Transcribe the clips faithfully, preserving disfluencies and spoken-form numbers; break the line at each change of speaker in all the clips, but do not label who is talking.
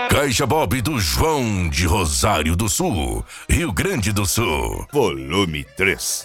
Caixa Bob do João de Rosário do Sul, Rio Grande do Sul. Volume três.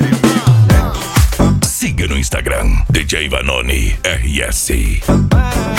Siga no Instagram, D J Vanoni R S.